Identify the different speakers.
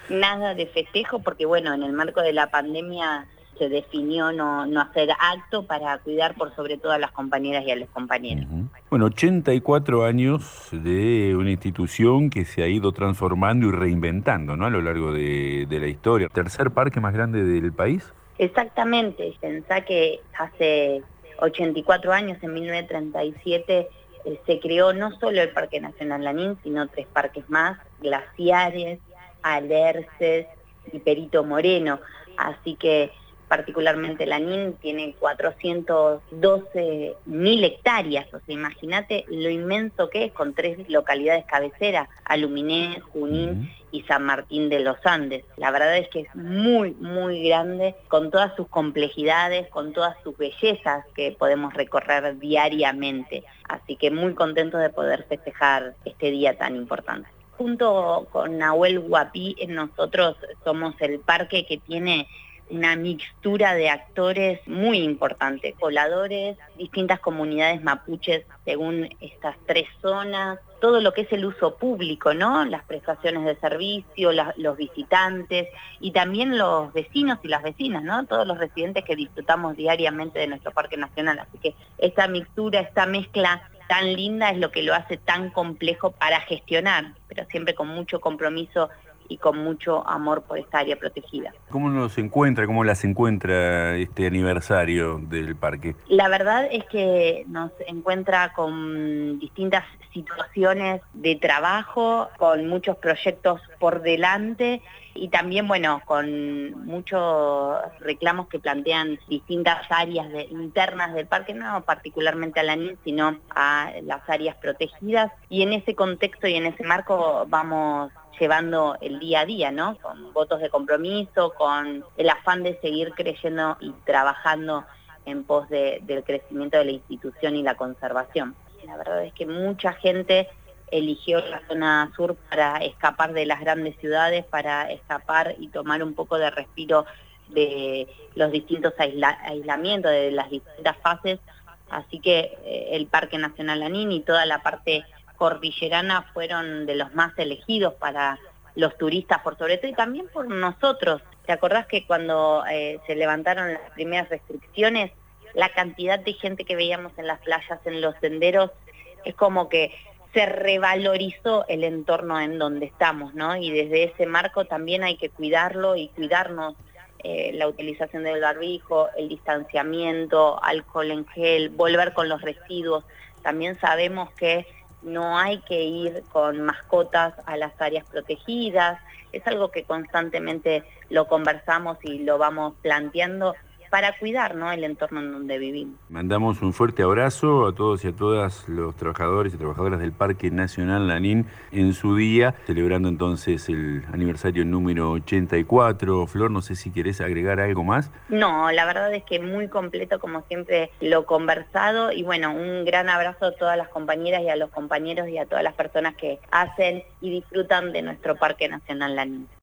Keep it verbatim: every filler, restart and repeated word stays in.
Speaker 1: nada de festejo porque bueno, en el marco de la pandemia se definió no, no hacer acto para cuidar por sobre todo a las compañeras y a los compañeros.
Speaker 2: Uh-huh. Bueno, ochenta y cuatro años de una institución que se ha ido transformando y reinventando, ¿no? A lo largo de, de la historia. ¿Tercer parque más grande del país?
Speaker 1: Exactamente, pensá que hace ochenta y cuatro años, en mil novecientos treinta y siete, eh, se creó no solo el Parque Nacional Lanín, sino tres parques más, Glaciares, Alerces y Perito Moreno, así que particularmente Lanín tiene cuatrocientas doce mil hectáreas, o sea, imagínate lo inmenso que es, con tres localidades cabeceras, Aluminé, Junín
Speaker 2: Uh-huh.
Speaker 1: y San Martín de los Andes. La verdad es que es muy, muy grande, con todas sus complejidades, con todas sus bellezas que podemos recorrer diariamente. Así que muy contentos de poder festejar este día tan importante. Junto con Nahuel Huapi, nosotros somos el parque que tiene una mixtura de actores muy importante, pobladores, distintas comunidades mapuches según estas tres zonas, todo lo que es el uso público, ¿no? Las prestaciones de servicio, la, los visitantes y también los vecinos y las vecinas, ¿no? Todos los residentes que disfrutamos diariamente de nuestro Parque Nacional. Así que esta mixtura, esta mezcla tan linda es lo que lo hace tan complejo para gestionar, pero siempre con mucho compromiso y con mucho amor por esta área protegida.
Speaker 2: ¿Cómo nos encuentra, cómo las encuentra este aniversario del parque?
Speaker 1: La verdad es que nos encuentra con distintas situaciones de trabajo, con muchos proyectos por delante y también, bueno, con muchos reclamos que plantean distintas áreas de, internas del parque, no particularmente a Lanín, sino a las áreas protegidas. Y en ese contexto y en ese marco vamos llevando el día a día, ¿no? Con votos de compromiso, con el afán de seguir creyendo y trabajando en pos de, del crecimiento de la institución y la conservación. La verdad es que mucha gente eligió la zona sur para escapar de las grandes ciudades, para escapar y tomar un poco de respiro de los distintos aisla, aislamientos, de las distintas fases, así que eh, el Parque Nacional Lanín y toda la parte cordillerana fueron de los más elegidos para los turistas, por sobre todo, y también por nosotros. ¿Te acordás que cuando eh, se levantaron las primeras restricciones, la cantidad de gente que veíamos en las playas, en los senderos, es como que se revalorizó el entorno en donde estamos, ¿no? Y desde ese marco también hay que cuidarlo y cuidarnos, eh, la utilización del barbijo, el distanciamiento, alcohol en gel, volver con los residuos. También sabemos que no hay que ir con mascotas a las áreas protegidas, es algo que constantemente lo conversamos y lo vamos planteando para cuidar, ¿no?, el entorno en donde vivimos.
Speaker 2: Mandamos un fuerte abrazo a todos y a todas los trabajadores y trabajadoras del Parque Nacional Lanín en su día, celebrando entonces el aniversario número ochenta y cuatro. Flor, no sé si querés agregar algo más.
Speaker 1: No, la verdad es que muy completo, como siempre, lo conversado, y bueno, un gran abrazo a todas las compañeras y a los compañeros y a todas las personas que hacen y disfrutan de nuestro Parque Nacional Lanín.